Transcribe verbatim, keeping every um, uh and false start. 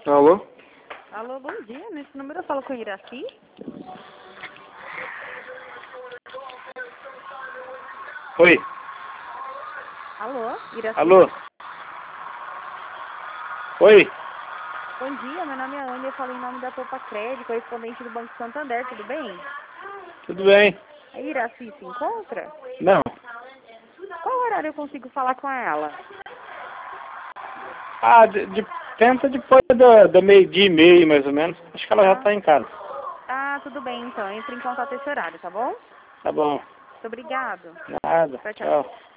Alô? Alô, bom dia. Nesse número eu falo com o Iraci. Oi. Alô, Iraci. Alô? Oi. Bom dia, meu nome é Ana e eu falo em nome da Poupa Crédito, correspondente do Banco Santander, tudo bem? Tudo bem? A Iraci se encontra? Não. Qual horário eu consigo falar com ela? Ah, de, de- tenta depois da, da meio-dia e meio, mais ou menos. Acho que ela já Ah, tá em casa. ah, tudo bem então. Entre em contato esse horário, tá bom? Tá bom. Muito obrigado. Nada. Tchau, tchau. Tchau.